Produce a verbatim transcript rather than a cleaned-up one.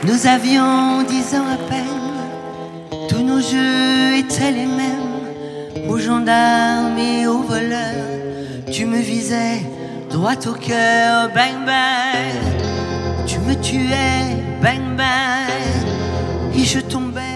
Nous avions dix ans à peine, tous nos jeux étaient les mêmes. Aux gendarmes et aux voleurs, tu me visais droit au cœur, bang bang. Tu me tuais, bang bang, et je tombais